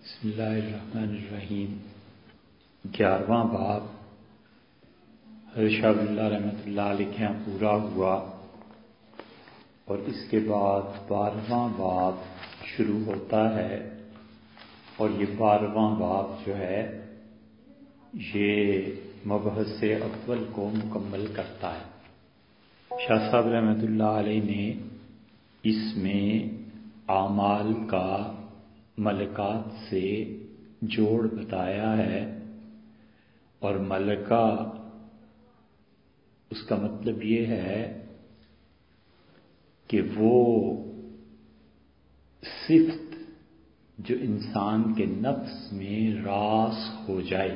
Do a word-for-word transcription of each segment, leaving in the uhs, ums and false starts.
بسم اللہ الرحمن الرحیم۔ گیارہواں باب حضرت شاہ ولی اللہ رحمۃ اللہ علیہ کے یہاں پورا ہوا اور اس کے بعد بارہواں باب شروع ہوتا ہے، اور یہ بارہواں باب جو ہے یہ مبحث اول کو مکمل کرتا ہے۔ شاہ صاحب رحمۃ اللہ علیہ نے اس میں اعمال کا ملکات سے جوڑ بتایا ہے، اور ملکہ اس کا مطلب یہ ہے کہ وہ صفت جو انسان کے نفس میں راسخ ہو جائے۔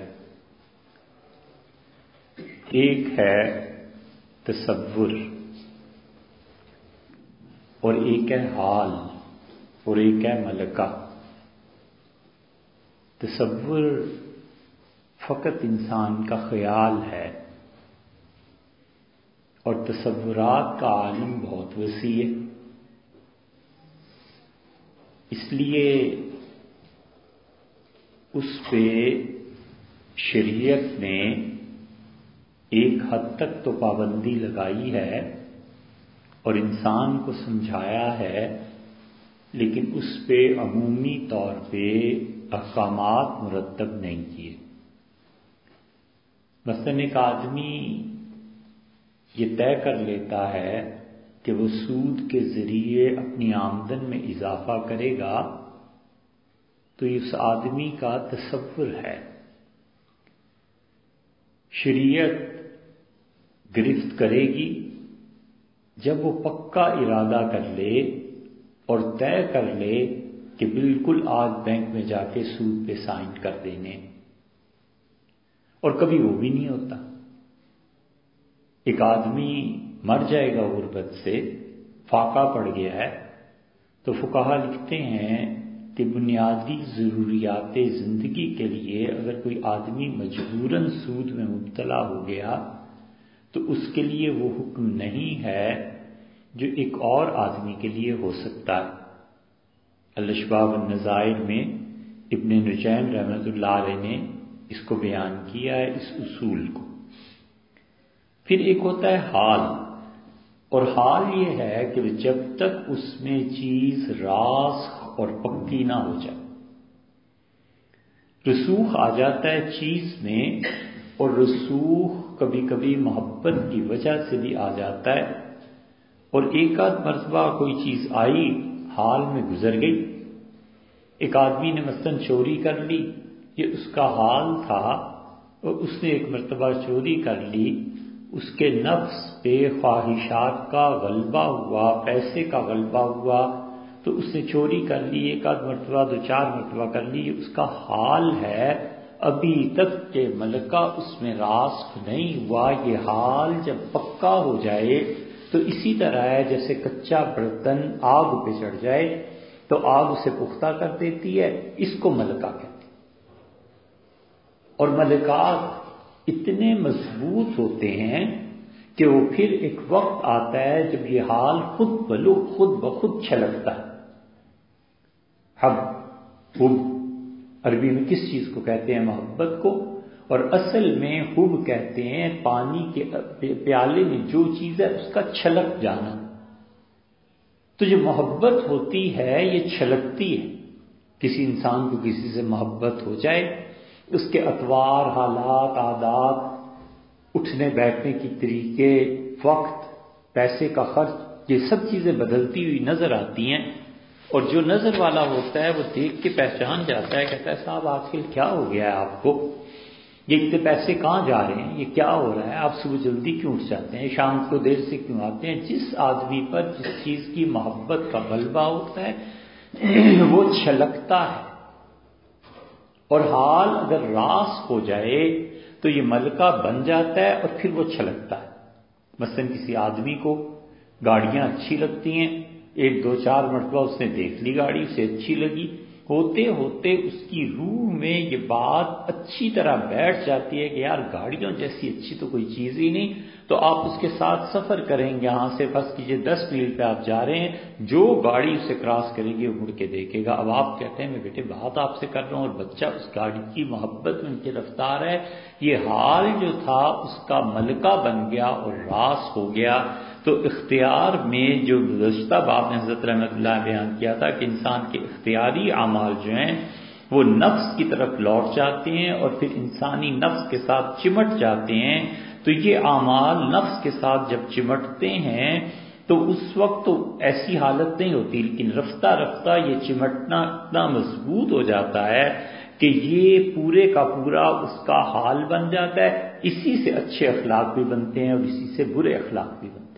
ایک ہے تصور، اور ایک ہے حال، اور ایک ہے ملکہ۔ تصور فقط انسان کا خیال ہے، اور تصورات کا عالم بہت وسیع ہے، اس لیے اس پہ شریعت نے ایک حد تک تو پابندی لگائی ہے اور انسان کو سمجھایا ہے، لیکن اس پہ عمومی طور پہ احکامات مرتب نہیں کیے۔ مثلاً ایک آدمی یہ طے کر لیتا ہے کہ وہ سود کے ذریعے اپنی آمدن میں اضافہ کرے گا، تو اس آدمی کا تصور ہے۔ شریعت گرفت کرے گی جب وہ پکا ارادہ کر لے اور طے کر لے کہ بالکل آج بینک میں جا کے سود پہ سائن کر دینے، اور کبھی وہ بھی نہیں ہوتا۔ ایک آدمی مر جائے گا غربت سے، فاقہ پڑ گیا ہے، تو فقہا لکھتے ہیں کہ بنیادی ضروریات زندگی کے لیے اگر کوئی آدمی مجبوراً سود میں مبتلا ہو گیا تو اس کے لیے وہ حکم نہیں ہے جو ایک اور آدمی کے لیے ہو سکتا ہے۔ الاشباح والنظائر میں ابن نجیم رحمۃ اللہ علیہ نے اس کو بیان کیا ہے، اس اصول کو۔ پھر ایک ہوتا ہے حال، اور حال یہ ہے کہ جب تک اس میں چیز راسخ اور پکی نہ ہو جائے۔ رسوخ آ جاتا ہے چیز میں، اور رسوخ کبھی کبھی محبت کی وجہ سے بھی آ جاتا ہے، اور ایک آدھ مرتبہ کوئی چیز آئی حال میں گزر گئی۔ ایک آدمی نے مثلاً چوری کر لی، یہ اس کا حال تھا، اور اس نے ایک مرتبہ چوری کر لی، اس کے نفس پہ خواہشات کا غلبہ ہوا، پیسے کا غلبہ ہوا، تو اس نے چوری کر لی، ایک آدھ مرتبہ دو چار مرتبہ کر لی، اس کا حال ہے۔ ابھی تک کہ ملکہ اس میں راسخ نہیں ہوا۔ یہ حال جب پکا ہو جائے تو اسی طرح ہے جیسے کچا برتن آگ پہ چڑھ جائے تو آگ اسے پختہ کر دیتی ہے، اس کو ملکہ کہتے ہیں۔ اور ملکات اتنے مضبوط ہوتے ہیں کہ وہ پھر ایک وقت آتا ہے جب یہ حال خود بلو خود بخود چھلکتا ہے۔ حب حب عربی میں کس چیز کو کہتے ہیں؟ محبت کو، اور اصل میں حب کہتے ہیں پانی کے پیالے میں جو چیز ہے اس کا چھلک جانا۔ تو جو محبت ہوتی ہے یہ چھلکتی ہے۔ کسی انسان کو کسی سے محبت ہو جائے، اس کے اطوار، حالات، عادات، اٹھنے بیٹھنے کی طریقے، وقت، پیسے کا خرچ، یہ سب چیزیں بدلتی ہوئی نظر آتی ہیں، اور جو نظر والا ہوتا ہے وہ دیکھ کے پہچان جاتا ہے، کہتا ہے صاحب آج کل کیا ہو گیا ہے آپ کو؟ یہ اتنے پیسے کہاں جا رہے ہیں؟ یہ کیا ہو رہا ہے؟ آپ صبح جلدی کیوں اٹھ جاتے ہیں؟ شام کو دیر سے کیوں آتے ہیں؟ جس آدمی پر جس چیز کی محبت کا غلبہ ہوتا ہے وہ چھلکتا ہے، اور حال اگر راس ہو جائے تو یہ ملکہ بن جاتا ہے اور پھر وہ چھلکتا ہے۔ مثلا کسی آدمی کو گاڑیاں اچھی لگتی ہیں، ایک دو چار مرتبہ اس نے دیکھ لی گاڑی، اسے اچھی لگی، ہوتے ہوتے اس کی روح میں یہ بات اچھی طرح بیٹھ جاتی ہے کہ یار گاڑیوں جیسی اچھی تو کوئی چیز ہی نہیں، تو آپ اس کے ساتھ سفر کریں گے، یہاں سے فرض کیجئے دس میل پہ آپ جا رہے ہیں، جو گاڑی اسے کراس کرے گی وہ مڑ کے دیکھے گا۔ اب آپ کہتے ہیں میں بیٹے بات آپ سے کر رہا ہوں اور بچہ اس گاڑی کی محبت میں ان کی رفتار ہے، یہ حال جو تھا اس کا ملکہ بن گیا اور راس ہو گیا۔ تو اختیار میں جو گزشتہ باب نے حضرت رحمۃ اللہ بیان کیا تھا کہ انسان کے اختیاری اعمال جو ہیں وہ نفس کی طرف لوٹ جاتے ہیں اور پھر انسانی نفس کے ساتھ چمٹ جاتے ہیں، تو یہ اعمال نفس کے ساتھ جب چمٹتے ہیں تو اس وقت تو ایسی حالت نہیں ہوتی، لیکن رفتہ رفتہ یہ چمٹنا اتنا مضبوط ہو جاتا ہے کہ یہ پورے کا پورا اس کا حال بن جاتا ہے۔ اسی سے اچھے اخلاق بھی بنتے ہیں اور اسی سے برے اخلاق بھی بنتے ہیں۔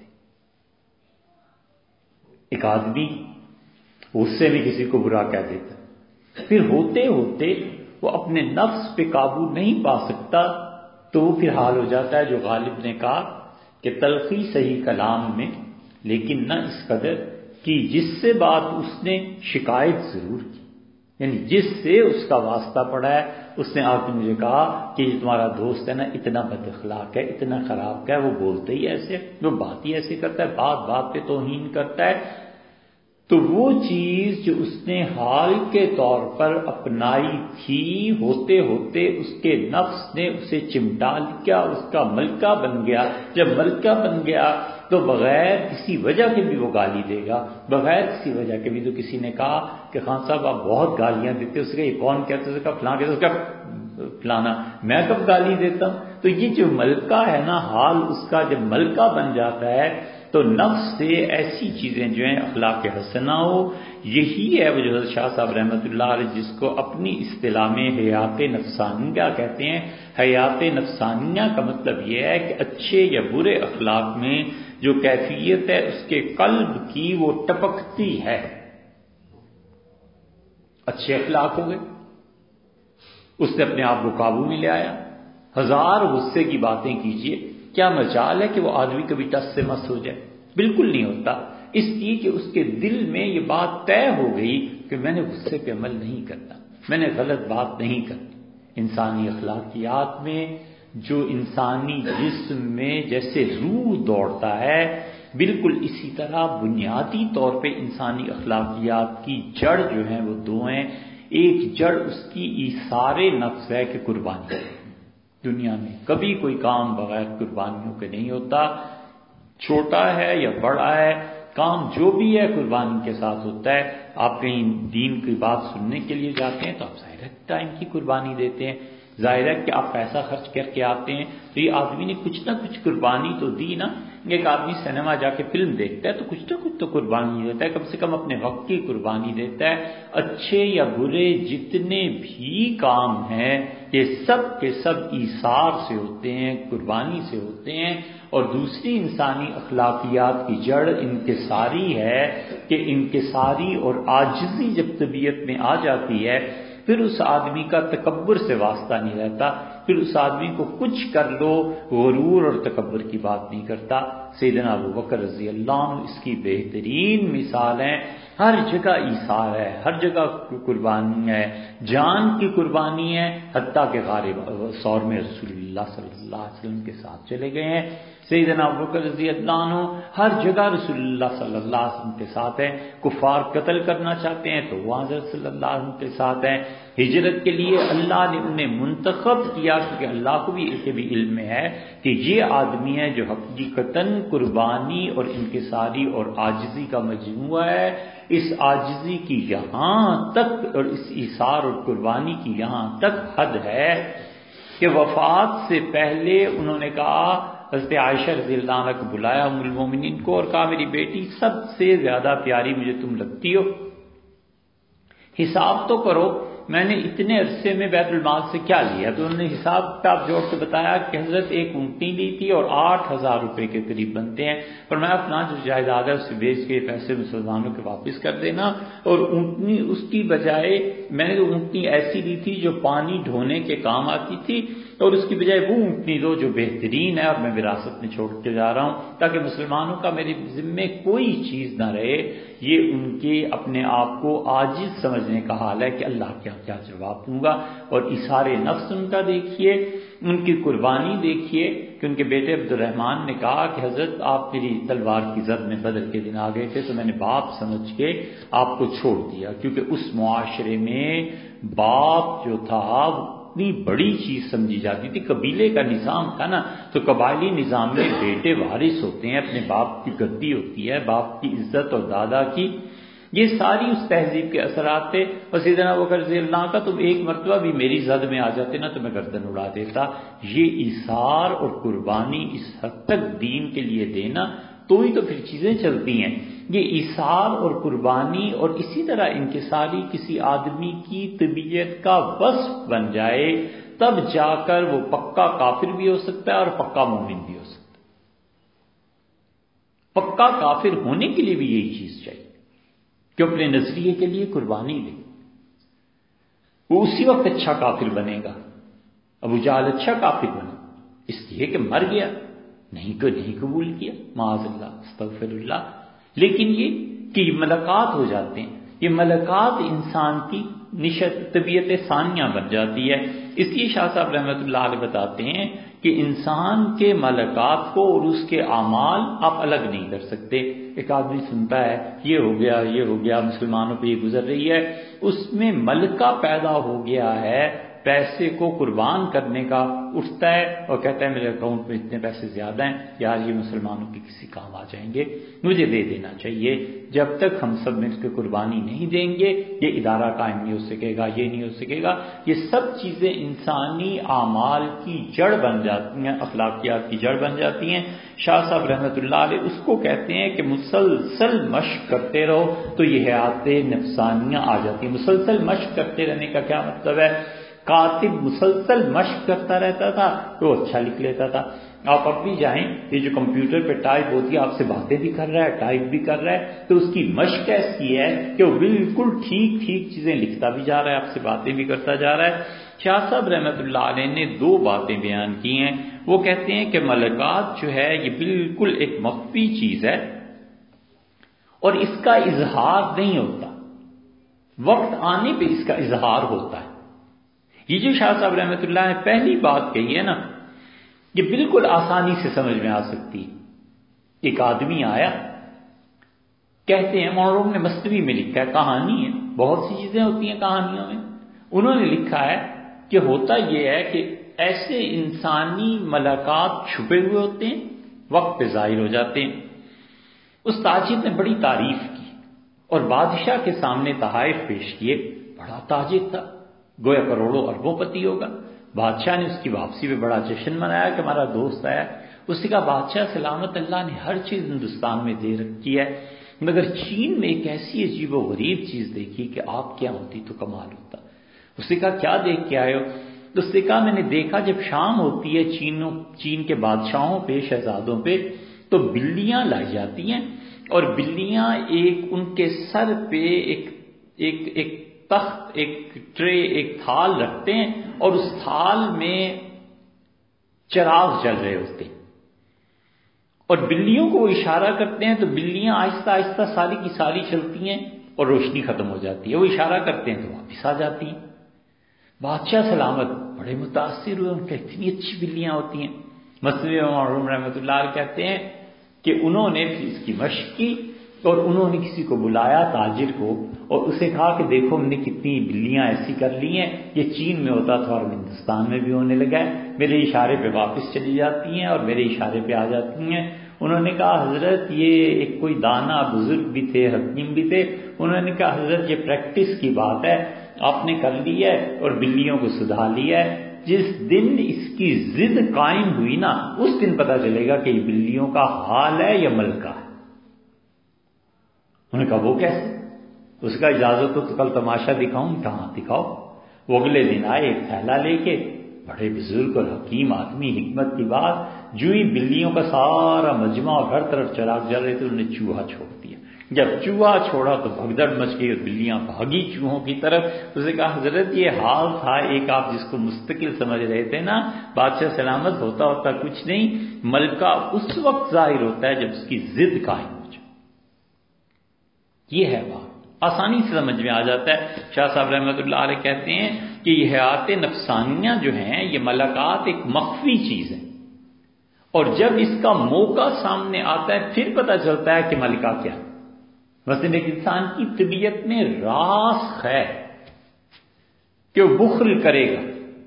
ایک آدمی غصے میں کسی کو برا کہہ دیتا ہے، پھر ہوتے ہوتے وہ اپنے نفس پہ قابو نہیں پا سکتا، تو وہ پھر حال ہو جاتا ہے جو غالب نے کہا کہ تلخی صحیح کلام میں لیکن نہ اس قدر کہ جس سے بات اس نے شکایت ضرور کی، یعنی جس سے اس کا واسطہ پڑا ہے اس نے آ کے مجھے کہا کہ یہ تمہارا دوست ہے نا اتنا بد اخلاق ہے، اتنا خراب ہے، وہ بولتے ہی ایسے، وہ بات ہی ایسے کرتا ہے، بات بات پہ توہین کرتا ہے، تو وہ چیز جو اس نے حال کے طور پر اپنائی تھی ہوتے ہوتے اس کے نفس نے اسے چمٹا لیا، اس کا ملکہ بن گیا۔ جب ملکہ بن گیا تو بغیر کسی وجہ کے بھی وہ گالی دے گا، بغیر کسی وجہ کے بھی۔ تو کسی نے کہا کہ خان صاحب آپ بہت گالیاں دیتے، اس کا یہ کون کہتے، اس کا فلاں کہتے، اس کا فلانا، میں کب گالی دیتا ہوں؟ تو یہ جو ملکہ ہے نا، حال اس کا جب ملکہ بن جاتا ہے تو نفس سے ایسی چیزیں جو ہیں اخلاق حسنہ ہو، یہی ہے وہ جو حضرت شاہ صاحب رحمۃ اللہ علیہ جس کو اپنی اصطلاح میں حیات نفسانیہ کہتے ہیں۔ حیات نفسانیہ کا مطلب یہ ہے کہ اچھے یا برے اخلاق میں جو کیفیت ہے اس کے قلب کی وہ ٹپکتی ہے۔ اچھے اخلاق ہو گئے، اس نے اپنے آپ کو قابو میں لے آیا، ہزار غصے کی باتیں کیجئے، کیا مجال ہے کہ وہ آدمی کبھی ٹس سے مس ہو جائے؟ بالکل نہیں ہوتا، اس لیے کہ اس کے دل میں یہ بات طے ہو گئی کہ میں نے غصے پہ عمل نہیں کرنا، میں نے غلط بات نہیں کرنی۔ انسانی اخلاقیات میں جو انسانی جسم میں جیسے روح دوڑتا ہے، بالکل اسی طرح بنیادی طور پہ انسانی اخلاقیات کی جڑ جو ہیں وہ دو ہیں۔ ایک جڑ اس کی ایثار نفس ہے کہ قربانی ہے۔ دنیا میں کبھی کوئی کام بغیر قربانیوں کے نہیں ہوتا، چھوٹا ہے یا بڑا ہے، کام جو بھی ہے قربانی کے ساتھ ہوتا ہے۔ آپ کہیں دین کی بات سننے کے لیے جاتے ہیں تو آپ ظاہر ہے ٹائم کی قربانی دیتے ہیں، ظاہر ہے کہ آپ پیسہ خرچ کر کے آتے ہیں، تو یہ آدمی نے کچھ نہ کچھ قربانی تو دی نا۔ ایک آدمی سینما جا کے فلم دیکھتا ہے تو کچھ نہ کچھ تو قربانی دیتا ہے، کم سے کم اپنے وقت کی قربانی دیتا ہے۔ اچھے یا برے جتنے بھی کام ہیں یہ سب کے سب ایثار سے ہوتے ہیں، قربانی سے ہوتے ہیں۔ اور دوسری انسانی اخلاقیات کی جڑ انکساری ہے کہ انکساری اور عاجزی جب طبیعت میں آ جاتی ہے پھر اس آدمی کا تکبر سے واسطہ نہیں رہتا، پھر اس آدمی کو کچھ کر لو غرور اور تکبر کی بات نہیں کرتا۔ سیدنا ابوبکر رضی اللہ عنہ اس کی بہترین مثال ہیں، ہر جگہ ایثار ہے، ہر جگہ قربانی ہے، جان کی قربانی ہے، حتیٰ کہ غار ثور میں رسول اللہ صلی اللہ علیہ وسلم کے ساتھ چلے گئے ہیں۔ سیدنا ابوبکر رضی اللہ عنہ ہر جگہ رسول اللہ صلی اللہ علیہ وسلم کے ساتھ ہیں، کفار قتل کرنا چاہتے ہیں تو وہ حضرت صلی اللہ علیہ وسلم کے ساتھ ہیں، ہجرت کے لیے اللہ نے انہیں منتخب کیا کیونکہ اللہ کو بھی ایک بھی علم میں ہے کہ یہ آدمی ہے جو حقیقتاً قربانی اور انکساری اور عاجزی کا مجموعہ ہے۔ اس عاجزی کی یہاں تک اور اس ایثار اور قربانی کی یہاں تک حد ہے کہ وفات سے پہلے انہوں نے کہا، حضرت عائشہ رضی اللہ عنہ کو بلایا ام المومنین کو اور کہا میری بیٹی سب سے زیادہ پیاری مجھے تم لگتی ہو، حساب تو کرو میں نے اتنے عرصے میں بیت المال سے کیا لیا؟ تو انہوں نے حساب کتاب جوڑ کے بتایا کہ حضرت ایک اونٹنی لی تھی اور آٹھ ہزار روپے کے قریب بنتے ہیں، پر میں اپنا جو جائیداد ہے اسے بیچ کے پیسے مسلمانوں کے واپس کر دینا، اور اونٹنی اس کی بجائے میں نے تو اونٹنی ایسی لی تھی جو پانی ڈھونے کے کام آتی تھی، اور اس کی بجائے وہ اونٹنی دو جو بہترین ہے اور میں وراثت میں چھوڑ کے جا رہا ہوں، تاکہ مسلمانوں کا میرے ذمے کوئی چیز نہ رہے۔ یہ ان کے اپنے آپ کو عاجز سمجھنے کا حال ہے کہ اللہ کیا کیا جواب دوں گا۔ اور اثار نفس ان کا دیکھیے، ان کی قربانی دیکھیے کہ ان کے بیٹے عبد الرحمن نے کہا کہ حضرت آپ میری تلوار کی زد میں بدر کے دن آ گئے تھے تو میں نے باپ سمجھ کے آپ کو چھوڑ دیا، کیونکہ اس معاشرے میں باپ جو تھا اتنی بڑی چیز سمجھی جاتی تھی، قبیلے کا نظام تھا نا، تو قبائلی نظام میں بیٹے وارث ہوتے ہیں، اپنے باپ کی گدی ہوتی ہے، باپ کی عزت اور دادا کی، یہ ساری اس تہذیب کے اثرات تھے۔ اور سیدنا ابوبکر رضی اللہ عنہ کا تم ایک مرتبہ بھی میری زد میں آ جاتے نا تو میں گردن اڑا دیتا۔ یہ ایثار اور قربانی اس حد تک دین کے لیے دینا تو ہی تو پھر چیزیں چلتی ہیں۔ یہ ایثار اور قربانی اور اسی طرح انکساری کسی آدمی کی طبیعت کا وصف بن جائے تب جا کر وہ پکا کافر بھی ہو سکتا ہے اور پکا مومن بھی ہو سکتا ہے۔ پکا کافر ہونے کے لیے بھی یہی چیز چاہیے کہ اپنے نظریے کے لیے قربانی دے، وہ اسی وقت اچھا کافر بنے گا۔ ابو جہل اچھا کافر بنا اس لیے کہ مر گیا، نہیں کو نہیں قبول کیا، معاذ اللہ استغفر اللہ۔ لیکن یہ کہ یہ ملکات ہو جاتے ہیں، یہ ملکات انسان کی نشت طبیعت ثانیہ بن جاتی ہے۔ اس لیے شاہ صاحب رحمۃ اللہ علیہ بتاتے ہیں کہ انسان کے ملکات کو اور اس کے اعمال آپ الگ نہیں کر سکتے۔ ایک آدمی سنتا ہے یہ ہو گیا یہ ہو گیا، مسلمانوں پہ یہ گزر رہی ہے، اس میں ملکہ پیدا ہو گیا ہے پیسے کو قربان کرنے کا، اٹھتا ہے اور کہتا ہے میرے اکاؤنٹ میں اتنے پیسے زیادہ ہیں، یار یہ مسلمانوں کے کسی کام آ جائیں گے، مجھے دے دینا چاہیے۔ جب تک ہم سب مل کے قربانی نہیں دیں گے یہ ادارہ قائم نہیں ہو سکے گا، یہ نہیں ہو سکے گا۔ یہ سب چیزیں انسانی اعمال کی جڑ بن جاتی ہیں، اخلاقیات کی جڑ بن جاتی ہیں۔ شاہ صاحب رحمۃ اللہ علیہ اس کو کہتے ہیں کہ مسلسل مشق کرتے رہو تو یہ حیات نفسانیاں آ جاتی ہیں۔ مسلسل مشق کرتے رہنے کا کیا مطلب ہے؟ کاتب مسلسل مشق کرتا رہتا تھا تو اچھا لکھ لیتا تھا۔ آپ اب بھی جائیں، یہ جو کمپیوٹر پہ ٹائپ ہوتی ہے آپ سے باتیں بھی کر رہا ہے ٹائپ بھی کر رہا ہے، تو اس کی مشق ایسی ہے کہ وہ بالکل ٹھیک ٹھیک چیزیں لکھتا بھی جا رہا ہے، آپ سے باتیں بھی کرتا جا رہا ہے۔ شاہ صاحب رحمۃ اللہ علیہ نے دو باتیں بیان کی ہیں۔ وہ کہتے ہیں کہ ملکات جو ہے یہ بالکل ایک مخفی چیز ہے اور اس کا اظہار نہیں ہوتا، وقت آنے پہ اس کا اظہار ہوتا ہے۔ یہ جو شاہ صاحب رحمۃ اللہ نے پہلی بات کہی ہے نا، یہ بالکل آسانی سے سمجھ میں آ سکتی ہے۔ ایک آدمی آیا، کہتے ہیں مولانا نے مثنوی میں لکھا ہے، کہانی ہے، بہت سی چیزیں ہوتی ہیں کہانیوں میں، انہوں نے لکھا ہے کہ ہوتا یہ ہے کہ ایسے انسانی ملکات چھپے ہوئے ہوتے ہیں، وقت پہ ظاہر ہو جاتے ہیں۔ اس تاجر نے بڑی تعریف کی اور بادشاہ کے سامنے تحائف پیش کیے، بڑا تاجر تھا، گویا کروڑوں اربوں پتی ہوگا۔ بادشاہ نے اس کی واپسی پہ بڑا جشن منایا کہ ہمارا دوست آیا۔ اس نے کہا بادشاہ سلامت، اللہ نے ہر چیز ہندوستان میں دے رکھی ہے، مگر چین میں ایک ایسی عجیب و غریب چیز دیکھی کہ آپ کیا ہوتی تو کمال ہوتا۔ اس نے کہا کیا دیکھ کے آئے ہو؟ تو اس نے کہا میں نے دیکھا جب شام ہوتی ہے چینوں چین کے بادشاہوں پہ، شہزادوں پہ، تو بلیاں لائی جاتی ہیں اور بلیاں ایک ان کے سر پہ ایک ایک ایک تخت، ایک ٹرے، ایک تھال رکھتے ہیں اور اس تھال میں چراغ جل رہے ہوتے ہیں اور بلیوں کو وہ اشارہ کرتے ہیں تو بلیاں آہستہ آہستہ ساری کی ساری چلتی ہیں اور روشنی ختم ہو جاتی ہے، وہ اشارہ کرتے ہیں تو واپس آ جاتی ہیں۔ بادشاہ سلامت بڑے متاثر ہوئے، ان کے اتنی اچھی بلیاں ہوتی ہیں۔ مثنوی معروم رحمۃ اللہ علیہ کہتے ہیں کہ انہوں نے پھر اس کی مشق کی اور انہوں نے کسی کو بلایا تاجر کو اور اسے کہا کہ دیکھو ہم نے کتنی بلیاں ایسی کر لی ہیں، یہ چین میں ہوتا تھا اور ہندوستان میں بھی ہونے لگا ہے، میرے اشارے پہ واپس چلی جاتی ہیں اور میرے اشارے پہ آ جاتی ہیں۔ انہوں نے کہا حضرت یہ ایک کوئی دانا بزرگ بھی تھے، حکیم بھی تھے، انہوں نے کہا حضرت یہ پریکٹس کی بات ہے، آپ نے کر لی ہے اور بلیوں کو سدھا لیا ہے، جس دن اس کی ضد قائم ہوئی نا اس دن پتہ چلے گا کہ یہ بلیوں کا حال ہے یا ملکہ ہے۔ انہوں نے کہا وہ کیسے؟ اس کا اجازت ہو تو کل تماشا دکھاؤں۔ کہاں دکھاؤ؟ وہ اگلے دن آئے ایک تھیلا لے کے، بڑے بزرگ اور حکیم آدمی، حکمت کی بات، جو ہی بلیوں کا سارا مجمع اور ہر طرف چراغ جل رہے تھے انہوں نے چوہا چھوڑ دیا، جب چوہا چھوڑا تو بھگدڑ مچ گئی اور بلیاں بھاگی چوہوں کی طرف. اس نے کہا حضرت یہ حال تھا ایک آپ جس کو مستقل سمجھ رہے تھے نا, بادشاہ سلامت ہوتا ہوتا کچھ نہیں, ملکہ اس وقت ظاہر ہوتا ہے جب اس کی ضد قائم ہو جائے. یہ ہے بات, آسانی سے سمجھ میں آ جاتا ہے. شاہ صاحب رحمۃ اللہ علیہ کہتے ہیں کہ یہ حیات نفسانیہ جو ہیں یہ ملکات ایک مخفی چیز ہے, اور جب اس کا موقع سامنے آتا ہے پھر پتہ چلتا ہے کہ ملکہ کیا. مثلا ایک انسان کی طبیعت میں راسخ ہے کہ وہ بخل کرے گا,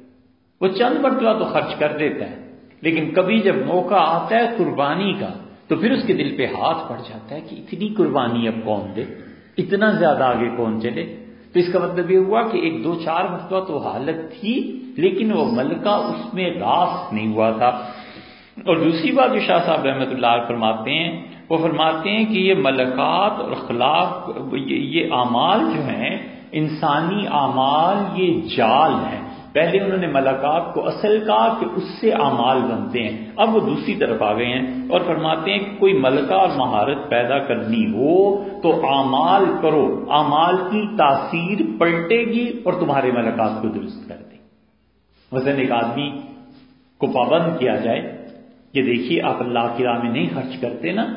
وہ چند مرتبہ تو خرچ کر دیتا ہے, لیکن کبھی جب موقع آتا ہے قربانی کا تو پھر اس کے دل پہ ہاتھ پڑ جاتا ہے کہ اتنی قربانی اب کون دے, اتنا زیادہ آگے کون چلے. تو اس کا مطلب یہ ہوا کہ ایک دو چار مرتبہ تو حالت تھی لیکن وہ ملکہ اس میں راسخ نہیں ہوا تھا. اور دوسری بات جو شاہ صاحب رحمۃ اللہ علیہ فرماتے ہیں, وہ فرماتے ہیں کہ یہ ملکات اور اخلاق, یہ اعمال جو ہیں انسانی اعمال, یہ جال ہیں. پہلے انہوں نے ملکات کو اصل کہا کہ اس سے اعمال بنتے ہیں, اب وہ دوسری طرف آ گئے ہیں اور فرماتے ہیں کہ کوئی ملکہ اور مہارت پیدا کرنی ہو تو اعمال کرو, اعمال کی تاثیر پلٹے گی اور تمہارے ملکات کو درست کر دے. مثلا ایک آدمی کو پابند کیا جائے کہ دیکھیے آپ اللہ کی راہ میں نہیں خرچ کرتے نا,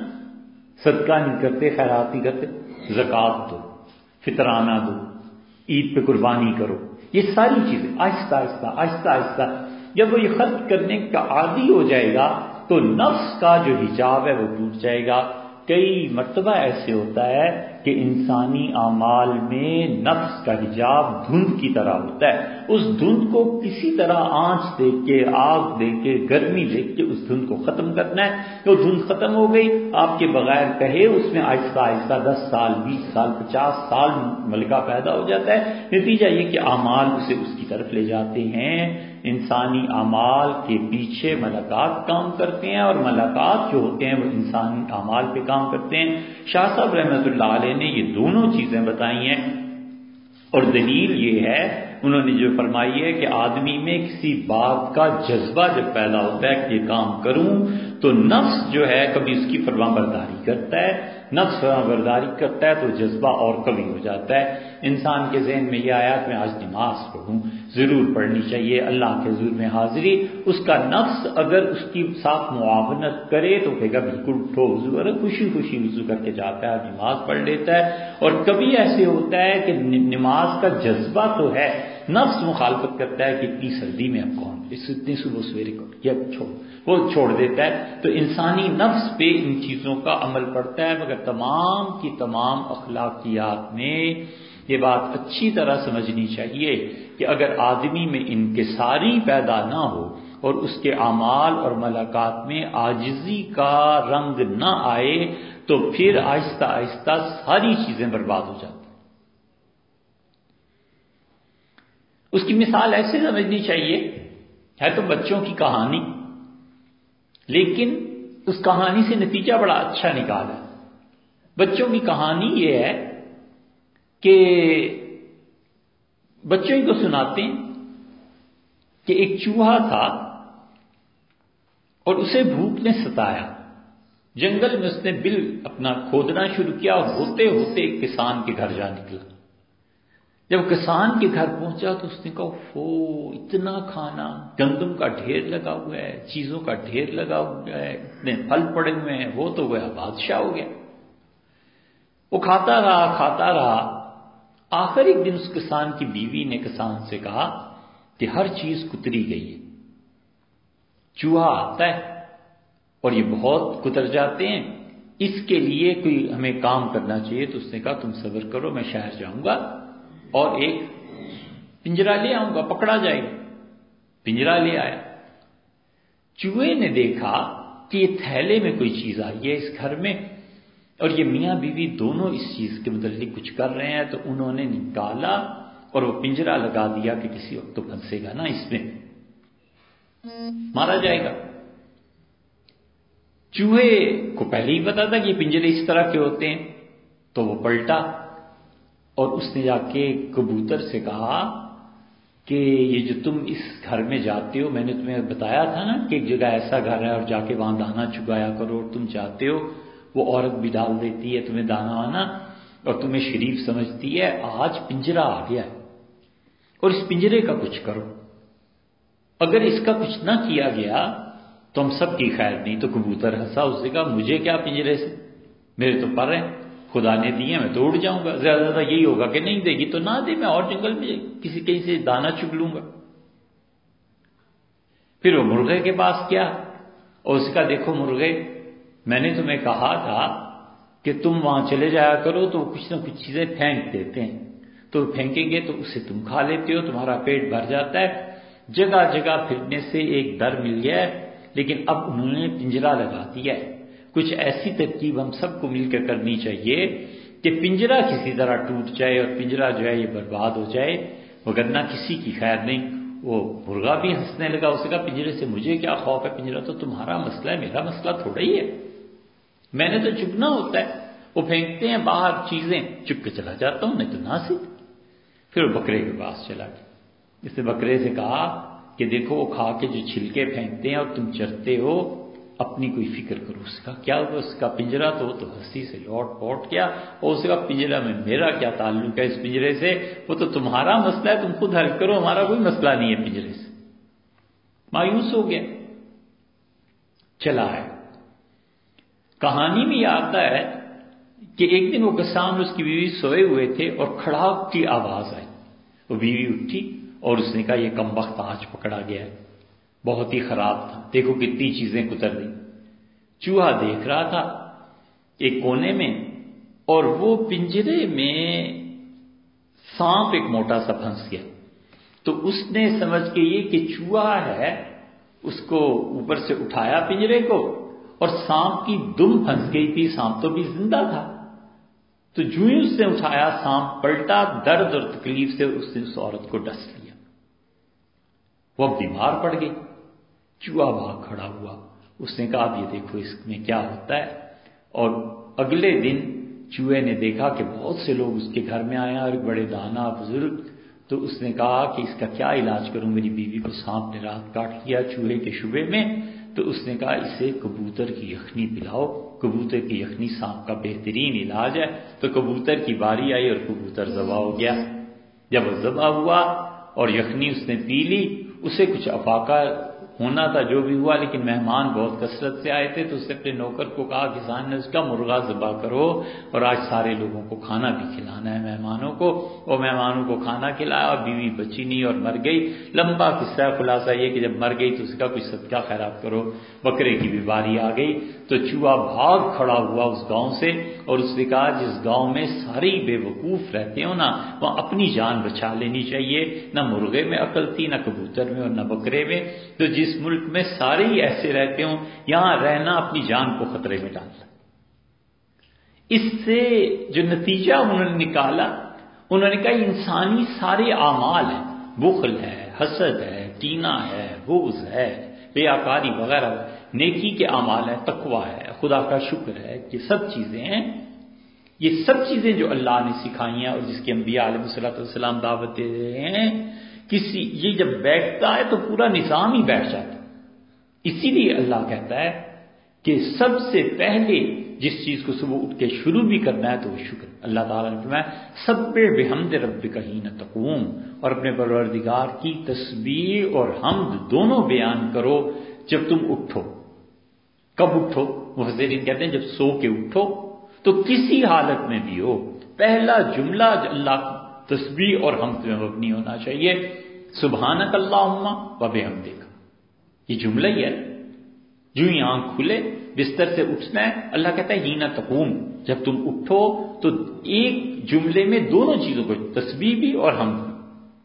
صدقہ نہیں کرتے, خیرات نہیں کرتے, زکوٰۃ دو, فطرانہ دو, عید پہ قربانی کرو, یہ ساری چیزیں آہستہ آہستہ آہستہ آہستہ جب وہ یہ خرچ کرنے کا عادی ہو جائے گا تو نفس کا جو حجاب ہے وہ ٹوٹ جائے گا. کئی مرتبہ ایسے ہوتا ہے کہ انسانی اعمال میں نفس کا حجاب دھند کی طرح ہوتا ہے. اس دھند کو کسی طرح آنچ دے کے, آگ دے کے, گرمی دے کے اس دھند کو ختم کرنا ہے. تو دھند ختم ہو گئی, آپ کے بغیر کہے اس میں آہستہ آہستہ دس سال, بیس سال, پچاس سال ملکہ پیدا ہو جاتا ہے. نتیجہ یہ کہ اعمال اسے اس کی طرف لے جاتے ہیں. انسانی اعمال کے پیچھے ملکات کام کرتے ہیں اور ملکات جو ہوتے ہیں وہ انسانی اعمال پہ کام کرتے ہیں. شاہ صاحب رحمۃ اللہ علیہ نے یہ دونوں چیزیں بتائی ہیں, اور دلیل یہ ہے انہوں نے جو فرمائی ہے کہ آدمی میں کسی بات کا جذبہ جب پیدا ہوتا ہے کہ یہ کام کروں تو نفس جو ہے کبھی اس کی فرما برداری کرتا ہے, نفس فرما برداری کرتا ہے تو جذبہ اور کبھی ہو جاتا ہے. انسان کے ذہن میں یہ آیا کہ میں آج نماز پڑھوں, ضرور پڑھنی چاہیے, اللہ کے حضور میں حاضری. اس کا نفس اگر اس کی ساتھ معاونت کرے تو کہے گا بالکل اٹھو وضو کرو, خوشی خوشی وضو کر کے جاتا ہے, نماز پڑھ لیتا ہے. اور کبھی ایسے ہوتا ہے کہ نماز کا جذبہ تو ہے, نفس مخالفت کرتا ہے کہ اتنی سردی میں اب کون, اس اتنی صبح سویرے کو یہ چھوڑ, وہ چھوڑ دیتا ہے. تو انسانی نفس پہ ان چیزوں کا عمل پڑتا ہے. مگر تمام کی تمام اخلاقیات میں یہ بات اچھی طرح سمجھنی چاہیے کہ اگر آدمی میں انکساری پیدا نہ ہو اور اس کے اعمال اور ملکات میں عاجزی کا رنگ نہ آئے تو پھر آہستہ آہستہ ساری چیزیں برباد ہو جاتی. اس کی مثال ایسے سمجھنی چاہیے, ہے تو بچوں کی کہانی لیکن اس کہانی سے نتیجہ بڑا اچھا نکالا. بچوں کی کہانی یہ ہے کہ بچوں کو سناتے ہیں کہ ایک چوہا تھا اور اسے بھوک نے ستایا. جنگل میں اس نے بل اپنا کھودنا شروع کیا اور ہوتے ہوتے ایک کسان کے گھر جا نکلا. جب کسان کے گھر پہنچا تو اس نے کہا فو اتنا کھانا, گندم کا ڈھیر لگا ہوا ہے, چیزوں کا ڈھیر لگا ہوا ہے, اتنے پھل پڑے ہوئے ہیں, وہ تو گویا بادشاہ ہو گیا. وہ کھاتا رہا کھاتا رہا آخر ایک دن اس کسان کی بیوی نے کسان سے کہا کہ ہر چیز کتری گئی ہے, چوہا آتا ہے اور یہ بہت کتر جاتے ہیں, اس کے لیے کوئی ہمیں کام کرنا چاہیے. تو اس نے کہا تم صبر کرو, میں شہر جاؤں گا اور ایک پنجرا لے آؤں گا, پکڑا جائے گا. پنجرا لے آیا. چوہے نے دیکھا کہ یہ تھیلے میں کوئی چیز آئی ہے اس گھر میں, اور یہ میاں بیوی دونوں اس چیز کے متعلق کچھ کر رہے ہیں. تو انہوں نے نکالا اور وہ پنجرا لگا دیا کہ کسی وقت تو پھنسے گا نا, اس میں مارا جائے گا. چوہے کو پہلے ہی پتا تھا کہ یہ پنجرے اس طرح کے ہوتے ہیں, تو وہ پلٹا اور اس نے جا کے کبوتر سے کہا کہ یہ جو تم اس گھر میں جاتے ہو, میں نے تمہیں بتایا تھا نا کہ ایک جگہ ایسا گھر ہے اور جا کے وہاں دانا چگایا کرو, اور تم جاتے ہو وہ عورت بھی ڈال دیتی ہے تمہیں دانا وانا اور تمہیں شریف سمجھتی ہے. آج پنجرا آ گیا ہے اور اس پنجرے کا کچھ کرو. اگر اس کا کچھ نہ کیا گیا تو ہم سب کی خیر نہیں. تو کبوتر ہنسا, اس نے کہا مجھے کیا پنجرے سے, میرے تو پر ہیں, خدا نے دیے, میں تو اڑ جاؤں گا. زیادہ زیادہ یہی ہوگا کہ نہیں دے گی تو نہ دے, میں اور جنگل میں کسی کہیں سے دانا چگ لوں گا. پھر وہ مرغے کے پاس کیا اور اس کا دیکھو مرغے, میں نے تمہیں کہا تھا کہ تم وہاں چلے جایا کرو تو وہ کچھ نہ کچھ چیزیں پھینک دیتے ہیں, تو پھینکیں گے تو اسے تم کھا لیتے ہو, تمہارا پیٹ بھر جاتا ہے. جگہ جگہ پھرنے سے ایک در مل گیا ہے, لیکن اب انہوں نے پنجرا لگا دیا ہے. کچھ ایسی ترکیب ہم سب کو مل کر کرنی چاہیے کہ پنجرا کسی طرح ٹوٹ جائے اور پنجرا جو ہے یہ برباد ہو جائے, وگرنہ کسی کی خیر نہیں. وہ مرغا بھی ہنسنے لگا, اس کا پنجرے سے مجھے کیا خوف ہے, پنجرا تو تمہارا مسئلہ ہے, میرا مسئلہ تھوڑا ہی ہے, میں نے تو چپنا ہوتا ہے. وہ پھینکتے ہیں باہر چیزیں, چپ کے چلا جاتا ہوں, نہیں تو نہ سیکھ. پھر وہ بکرے کے پاس چلا گیا. اس نے بکرے سے کہا کہ دیکھو وہ کھا کے جو چھلکے پھینکتے ہیں اور تم چرتے ہو, اپنی کوئی فکر کرو. اس کا کیا ہوا, اس کا پنجرا تو وہ تو ہنسی سے لوٹ پوٹ گیا, اور اس کا پنجرا میں میرا کیا تعلق ہے اس پنجرے سے, وہ تو تمہارا مسئلہ ہے, تم خود حل کرو, ہمارا کوئی مسئلہ نہیں ہے پنجرے سے. مایوس ہو گیا, چلا ہے. کہانی میں یہ آتا ہے کہ ایک دن وہ کسان اس کی بیوی سوئے ہوئے تھے اور کھڑاک کی آواز آئی. وہ بیوی اٹھی اور اس نے کہا یہ کمبخت آج پکڑا گیا ہے, بہت ہی خراب تھا, دیکھو کتنی چیزیں کتر دی. چوہا دیکھ رہا تھا ایک کونے میں, اور وہ پنجرے میں سانپ ایک موٹا سا پھنس گیا. تو اس نے سمجھ کے یہ کہ چوہا ہے, اس کو اوپر سے اٹھایا پنجرے کو, اور سانپ کی دم پھنس گئی تھی, سانپ تو بھی زندہ تھا. تو جو ہی اس نے اٹھایا سانپ پلٹا, درد اور تکلیف سے اس نے اس عورت کو ڈس لیا. وہ بیمار پڑ گئی. چوہا بھاگ کھڑا ہوا, اس نے کہا اب یہ دیکھو اس میں کیا ہوتا ہے. اور اگلے دن چوہے نے دیکھا کہ بہت سے لوگ اس کے گھر میں آئے ہیں اور ایک بڑے دانا بزرگ. تو اس نے کہا کہ اس کا کیا علاج کروں, میری بیوی کو سانپ نے رات کاٹ لیا چوہے کے شبے میں. تو اس نے کہا اسے کبوتر کی یخنی پلاؤ, کبوتر کی یخنی سانپ کا بہترین علاج ہے. تو کبوتر کی باری آئی اور کبوتر ذبح ہو گیا. جب وہ ذبح ہوا اور یخنی اس نے پی لی, اسے کچھ افاقہ ہونا تھا جو بھی ہوا, لیکن مہمان بہت کثرت سے آئے تھے. تو اس نے اپنے نوکر کو کہا کسان نے اس کا مرغا ذبح کرو اور آج سارے لوگوں کو کھانا بھی کھلانا ہے مہمانوں کو. اور مہمانوں کو کھانا کھلایا, اور بیوی بچی نہیں اور مر گئی. لمبا قصہ, خلاصہ یہ کہ جب مر گئی تو اس کا کچھ صدقہ خیرات کرو. بکرے کی بھی باری آ گئی تو چوہا بھاگ کھڑا ہوا اس گاؤں سے, اور اس نے کہا جس گاؤں میں سارے بے وقوف رہتے ہو نا, وہاں اپنی جان بچا لینی چاہیے. نہ مرغے میں عقل تھی, نہ کبوتر میں اور نہ بکرے میں. تو جس ملک میں سارے ہی ایسے رہتے ہوں, یہاں رہنا اپنی جان کو خطرے میں ڈالتا. اس سے جو نتیجہ انہوں نے نکالا, انہوں نے کہا انسانی سارے اعمال ہیں, بخل ہے, حسد ہے, کینہ ہے, بغض ہے, ریاکاری وغیرہ, نیکی کے اعمال ہے, تقوی ہے, خدا کا شکر ہے, یہ سب چیزیں ہیں. یہ سب چیزیں جو اللہ نے سکھائی ہیں اور جس کے انبیاء علیہ الصلوۃ والسلام دعوت دے رہے ہیں, کسی یہ جب بیٹھتا ہے تو پورا نظام ہی بیٹھ جاتا ہے. اسی لیے اللہ کہتا ہے کہ سب سے پہلے جس چیز کو صبح اٹھ کے شروع بھی کرنا ہے تو وہ شکر. اللہ تعالیٰ نے فرمایا سبح بحمد ربک حین تقوم, اور اپنے پروردگار کی تسبیح اور حمد دونوں بیان کرو جب تم اٹھو. کب اٹھو؟ مفسرین کہتے ہیں جب سو کے اٹھو, تو کسی حالت میں بھی ہو, پہلا جملہ اللہ تسبیح اور حمد میں مبنی ہونا چاہیے. سبحانک اللہم و بحمدک, یہ جملہ ہی ہے. جو ہی آنکھ کھلے بستر سے اٹھنا ہے, اللہ کہتا ہے ہین تقوم, جب تم اٹھو تو ایک جملے میں دونوں چیزوں کو, تسبیح بھی اور حمد بھی.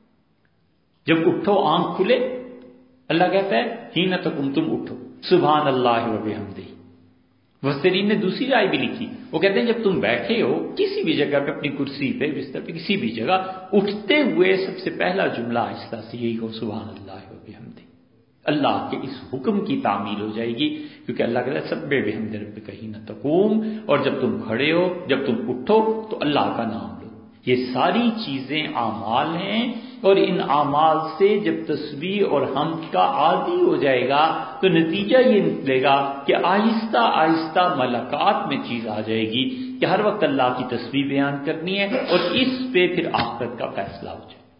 جب اٹھو آنکھ کھلے, اللہ کہتا ہے ہین تقوم, تم اٹھو, سبحان اللہ و بحمدہ. مفسرین نے دوسری رائے بھی لکھی, وہ کہتے ہیں جب تم بیٹھے ہو کسی بھی جگہ پہ, اپنی کرسی پہ, بستر پہ, کسی بھی جگہ, اٹھتے ہوئے سب سے پہلا جملہ آہستہ سے یہی ہو, سبحان اللہ و بحمدہ. اللہ کے اس حکم کی تعمیل ہو جائے گی, کیونکہ اللہ کہتا ہے سبح بحمد ربک حین تقوم, اور جب تم کھڑے ہو, جب تم اٹھو تو اللہ کا نام لو. یہ ساری چیزیں اعمال ہیں، اور ان اعمال سے جب تسبیح اور حمد کا عادی ہو جائے گا تو نتیجہ یہ نکلے گا کہ آہستہ آہستہ ملکات میں چیز آ جائے گی کہ ہر وقت اللہ کی تسبیح بیان کرنی ہے، اور اس پہ پھر آخرت کا فیصلہ ہو جائے۔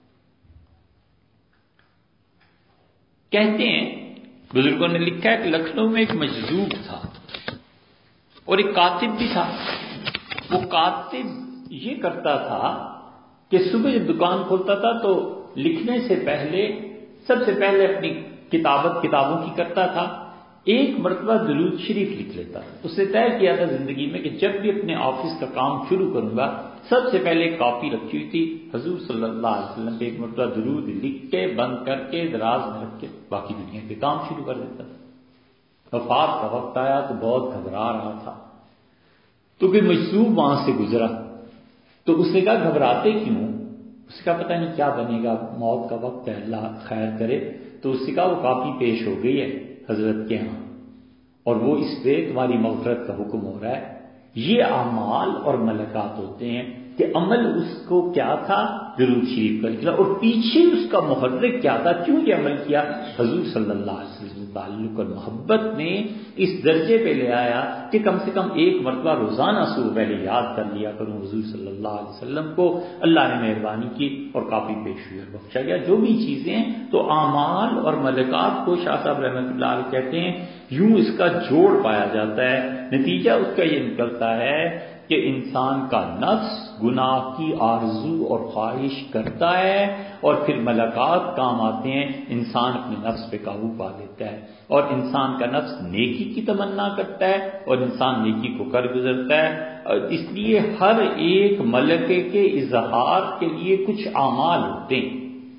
کہتے ہیں بزرگوں نے لکھا ہے کہ لکھنؤ میں ایک مجذوب تھا اور ایک کاتب بھی تھا۔ وہ کاتب یہ کرتا تھا کہ صبح جب دکان کھولتا تھا تو لکھنے سے پہلے سب سے پہلے اپنی کتابت کتابوں کی کرتا تھا، ایک مرتبہ درود شریف لکھ لیتا تھا۔ اس نے طے کیا تھا زندگی میں کہ جب بھی اپنے آفس کا کام شروع کروں گا سب سے پہلے ایک کاپی رکھی ہوئی تھی حضور صلی اللہ علیہ وسلم پہ ایک مرتبہ درود لکھ کے بند کر کے دراز میں رکھ کے باقی دنیا کے کام شروع کر دیتا تھا۔ وفات کا وقت آیا تو بہت گھبرا رہا تھا، تو کوئی مجذوب وہاں سے گزرا تو اس نے کہا گھبراتے کیوں؟ اس نے کہا پتہ نہیں کیا بنے گا، موت کا وقت ہے، اللہ خیر کرے۔ تو اس نے کہا وہ کاپی پیش ہو گئی ہے حضرت کے ہاں، اور وہ اس پہ تمہاری مغفرت کا حکم ہو رہا ہے۔ یہ اعمال اور ملکات ہوتے ہیں کہ عمل اس کو کیا تھا، درود شریف کا لکھنا، اور پیچھے اس کا محرک کیا تھا، کیوں یہ عمل کیا، حضور صلی اللہ علیہ وسلم تعلق اور محبت نے اس درجے پہ لے آیا کہ کم سے کم ایک مرتبہ روزانہ صبح پہلے یاد کر لیا کروں حضور صلی اللہ علیہ وسلم کو۔ اللہ نے مہربانی کی اور کافی پیش ہوئی اور بخشا گیا۔ جو بھی چیزیں ہیں تو اعمال اور ملکات کو شاہ صاحب رحمۃ اللہ علیہ کہتے ہیں یوں اس کا جوڑ پایا جاتا ہے، نتیجہ اس کا یہ نکلتا ہے کہ انسان کا نفس گناہ کی آرزو اور خواہش کرتا ہے، اور پھر ملکات کام آتے ہیں، انسان اپنے نفس پہ قابو پا لیتا ہے، اور انسان کا نفس نیکی کی تمنا کرتا ہے اور انسان نیکی کو کر گزرتا ہے۔ اور اس لیے ہر ایک ملکے کے اظہار کے لیے کچھ اعمال ہوتے ہیں۔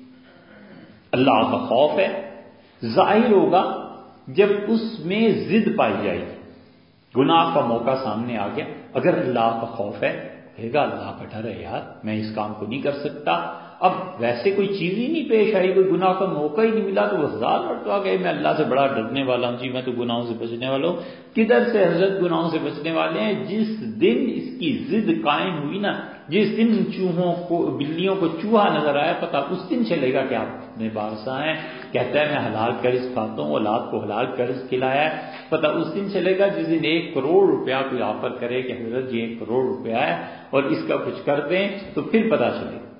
اللہ کا خوف ہے، ظاہر ہوگا جب اس میں ضد پائی جائے گی، گناہ کا موقع سامنے آ گیا، اگر اللہ کا خوف ہے کہے گا اللہ کا ڈر ہے یار میں اس کام کو نہیں کر سکتا۔ اب ویسے کوئی چیز ہی نہیں پیش آئی، کوئی گناہ کا موقع ہی نہیں ملا تو وہ ہزار مرتبہ گئے میں اللہ سے بڑا ڈرنے والا ہوں، جی میں تو گناہوں سے بچنے والا ہوں۔ کدھر سے حضرت گناہوں سے بچنے والے ہیں؟ جس دن اس کی ضد قائم ہوئی نا، جس دن چوہوں کو بلیوں کو چوہا نظر آیا، پتہ اس دن چلے گا کہ آپ اپنے بارسا ہیں۔ کہتا ہے میں حلال کا رزق کھاتا ہوں، اولاد کو حلال کا رزق کھلایا ہے، پتہ اس دن چلے گا جس دن ایک کروڑ روپیہ کوئی آفر کرے کہ حضرت یہ ایک کروڑ روپیہ ہے اور اس کا کچھ کر دیں، تو پھر پتہ چلے گا۔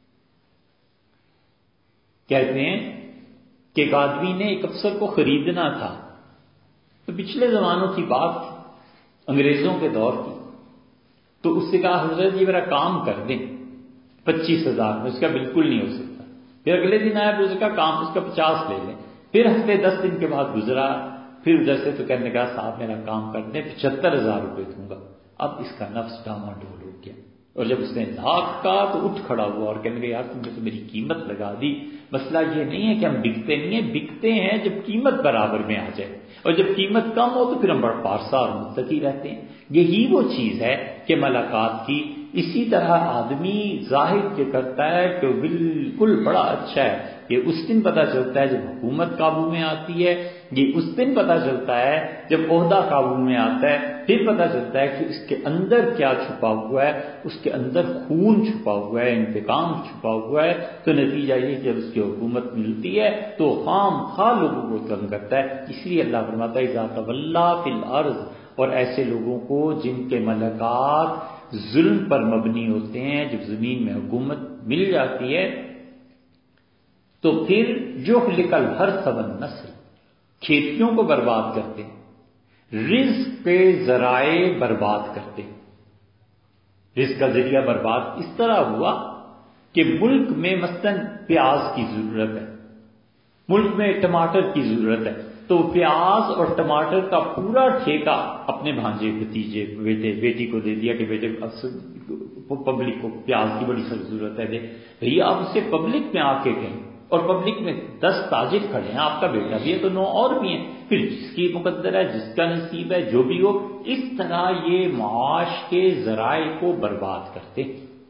کہتے ہیں کہ ایک آدمی نے ایک افسر کو خریدنا تھا، تو پچھلے زمانوں کی بات تھی، انگریزوں کے دور کی، تو اس سے کہا حضرت یہ میرا کام کر دیں پچیس ہزار میں، اس کا بالکل نہیں ہو سکتا۔ پھر اگلے دن آیا پھر اس کا کام اس کا پچاس لے لیں، پھر ہفتے دس دن کے بعد گزرا، پھر ادھر سے تو کہنے کا صاحب میرا کام کر دیں پچہتر ہزار روپے دوں گا۔ اب اس کا نفس ڈاما ڈول ہو گیا، اور جب اس نے لاکھ کا تو اٹھ کھڑا ہوا اور کہنے لگا یار تم نے تو میری قیمت لگا دی۔ مسئلہ یہ نہیں ہے کہ ہم بکتے نہیں ہیں، بکتے ہیں جب قیمت برابر میں آ جائے، اور جب قیمت کم ہو تو پھر ہم بڑا پارسا اور متقی رہتے ہیں۔ یہی وہ چیز ہے کہ ملاقات کی۔ اسی طرح آدمی ظاہر کے کرتا ہے کہ بالکل بڑا اچھا ہے، یہ اس دن پتہ چلتا ہے جب حکومت قابو میں آتی ہے، یہ اس دن پتہ چلتا ہے جب عہدہ قابو میں آتا ہے، پھر پتہ چلتا ہے کہ اس کے اندر کیا چھپا ہوا ہے، اس کے اندر خون چھپا ہوا ہے، انتقام چھپا ہوا ہے۔ تو نتیجہ یہ جب اس کی حکومت ملتی ہے تو خام خواہ لوگوں کو تنگ کرتا ہے۔ اس لیے اللہ فرماتا ہے اذا تولی فی الارض، اور ایسے لوگوں کو جن کے ملکات ظلم پر مبنی ہوتے ہیں، جب زمین میں حکومت مل جاتی ہے تو پھر یہلک الحرث والنسل، کھیتیوں کو برباد کرتے ہیں، رزق کے ذرائع برباد کرتے ہیں۔ رزق کا ذریعہ برباد اس طرح ہوا کہ ملک میں مثلاً پیاز کی ضرورت ہے، ملک میں ٹماٹر کی ضرورت ہے، تو پیاز اور ٹماٹر کا پورا ٹھیکہ اپنے بھانجے بھتیجے بیٹے بیٹی کو دے دیا کہ بیٹے پبلک کو پیاز کی بڑی سخت ضرورت ہے، دے بھیا آپ اسے پبلک میں آ کے کہیں، اور پبلک میں دس تاجر کھڑے ہیں، آپ کا بیٹا بھی ہے تو نو اور بھی ہیں، پھر جس کی مقدر ہے جس کا نصیب ہے جو بھی ہو، اس طرح یہ معاش کے ذرائع کو برباد کرتے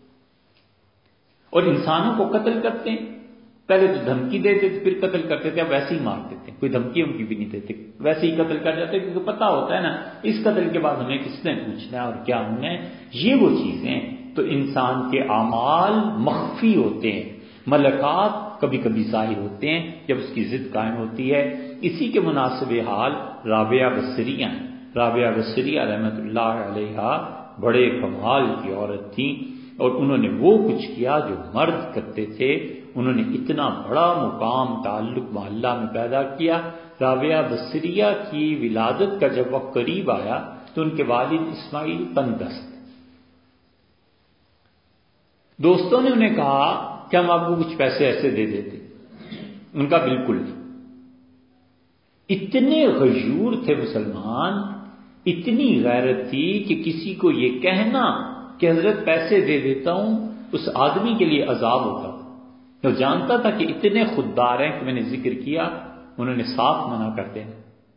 اور انسانوں کو قتل کرتے ہیں۔ پہلے تو دھمکی دیتے تھے پھر قتل کرتے تھے، اب ویسے ہی مار دیتے، کوئی دھمکی ہم کی بھی نہیں دیتے، ویسے ہی قتل کر جاتے، کیونکہ پتہ ہوتا ہے نا اس قتل کے بعد ہمیں کس نے پوچھنا ہے اور کیا ہونا ہے۔ یہ وہ چیزیں تو انسان کے اعمال مخفی ہوتے ہیں، ملکات کبھی کبھی ظاہر ہوتے ہیں جب اس کی ضد قائم ہوتی ہے۔ اسی کے مناسب حال رابعہ بصریہ ہیں۔ رابعہ بصریہ رحمۃ اللہ علیہا بڑے کمال کی عورت تھیں، اور انہوں نے وہ کچھ کیا جو مرد کرتے تھے۔ انہوں نے اتنا بڑا مقام تعلق محلہ میں پیدا کیا۔ رابعہ بصریہ کی ولادت کا جب وقت قریب آیا تو ان کے والد اسماعیل تنگدست، دوستوں نے انہیں کہا کہ ہم آپ کو کچھ پیسے ایسے دے دیتے، ان کا بالکل نہیں۔ اتنے غیور تھے مسلمان، اتنی غیرت تھی کہ کسی کو یہ کہنا کہ حضرت پیسے دے دیتا ہوں اس آدمی کے لیے عذاب ہوتا تھا۔ جو جانتا تھا کہ اتنے خوددار ہیں کہ میں نے ذکر کیا، انہوں نے صاف منع کر دینا۔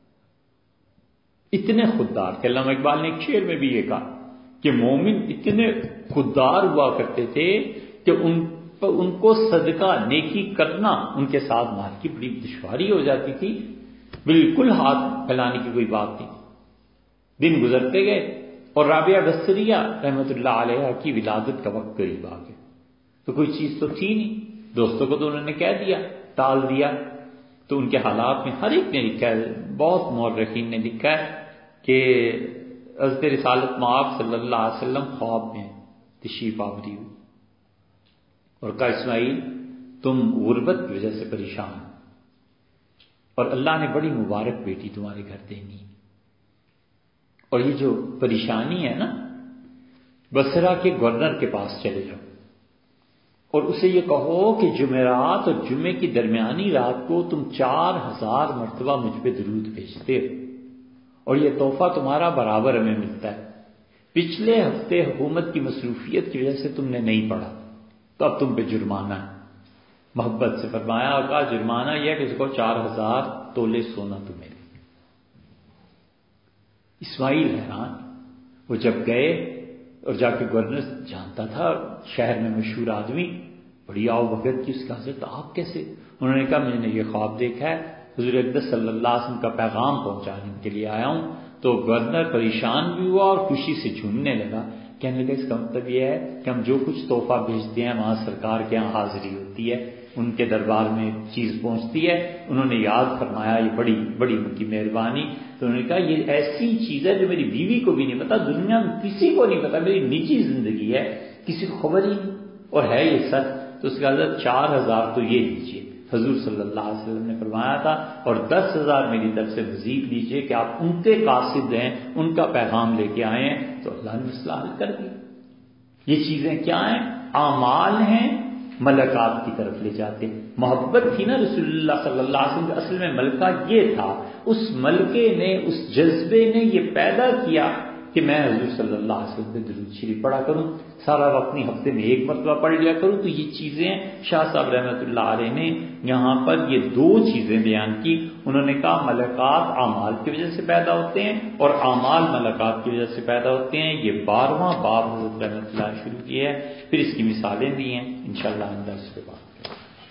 اتنے خوددار کہ علامہ اقبال نے ایک شعر میں بھی یہ کہا کہ مومن اتنے خوددار ہوا کرتے تھے کہ ان ان کو صدقہ نیکی کرنا ان کے ساتھ مال کی بڑی دشواری ہو جاتی تھی، بالکل ہاتھ پھیلانے کی کوئی بات نہیں۔ دن گزرتے گئے اور رابعہ بصریہ رحمۃ اللہ علیہ کی ولادت کا وقت قریب آ گیا، تو کوئی چیز تو تھی نہیں۔ دوستوں کو تو انہوں نے کہہ دیا، ٹال دیا۔ تو ان کے حالات میں ہر ایک نے لکھا ہے، بہت مورخین نے لکھا ہے کہ حضرت رسالت مآب صلی اللہ علیہ وسلم خواب میں تشریف آوری ہوئی اور کہا اسماعیل تم غربت کی وجہ سے پریشان ہو، اور اللہ نے بڑی مبارک بیٹی تمہارے گھر دینی، اور یہ جو پریشانی ہے نا، بصرہ کے گورنر کے پاس چلے جاؤ اور اسے یہ کہو کہ جمعرات اور جمعے کی درمیانی رات کو تم چار ہزار مرتبہ مجھ پہ درود بھیجتے ہو، اور یہ تحفہ تمہارا برابر ہمیں ملتا ہے۔ پچھلے ہفتے حکومت کی مصروفیت کی وجہ سے تم نے نہیں پڑھا، تو اب تم پہ جرمانہ ہے۔ محبت سے فرمایا اور کہا جرمانہ یہ ہے کہ اس کو چار ہزار تولے سونا تمہیں۔ اسماعیل حیران، وہ جب گئے اور جا کے گورنر جانتا تھا شہر میں مشہور آدمی، بڑی آؤ بھگت کی، اس کا حضرت آپ کیسے؟ انہوں نے کہا میں نے یہ خواب دیکھا ہے، حضور اقدس صلی اللہ علیہ وسلم کا پیغام پہنچانے کے لیے آیا ہوں۔ تو گورنر پریشان بھی ہوا اور خوشی سے جھومنے لگا، کہنے لگا اس کا مطلب یہ ہے کہ ہم جو کچھ تحفہ بھیجتے ہیں وہاں سرکار کے یہاں حاضری ہوتی ہے، ان کے دربار میں چیز پہنچتی ہے۔ انہوں نے یاد فرمایا یہ بڑی بڑی ان کی مہربانی۔ تو انہوں نے کہا یہ ایسی چیز ہے جو میری بیوی کو بھی نہیں پتا، دنیا میں کسی کو نہیں پتا، میری نجی زندگی ہے، کسی کو خبر ہی نہیں، اور ہے یہ سچ۔ تو اس کا حضرت چار ہزار تو یہ لیجیے، حضور صلی اللہ علیہ وسلم نے فرمایا تھا، اور دس ہزار میری طرف سے مزید لیجیے کہ آپ ان کے قاصد ہیں، ان کا پیغام لے کے آئے ہیں۔ تو اللہ نے مسئلہ حل کر دیا۔ یہ چیزیں کیا ہیں؟ اعمال ہیں، ملکات کی طرف لے جاتے ہیں۔ محبت تھی نا رسول اللہ صلی اللہ علیہ وسلم، اصل میں ملکہ یہ تھا، اس ملکے نے، اس جذبے نے یہ پیدا کیا کہ میں حضور صلی اللہ علیہ وسلم پہ درود شریف پڑھا کروں، سارا وقت نہیں، ہفتے میں ایک مرتبہ پڑھ لیا کروں۔ تو یہ چیزیں شاہ صاحب رحمۃ اللہ علیہ نے یہاں پر یہ دو چیزیں بیان کی۔ انہوں نے کہا ملکات اعمال کی وجہ سے پیدا ہوتے ہیں اور اعمال ملکات کی وجہ سے پیدا ہوتے ہیں۔ یہ بارہواں باب حضرت رحمۃ اللہ شروع کی ہے، پھر اس کی مثالیں دی ہیں، انشاءاللہ ہم درس کے بعد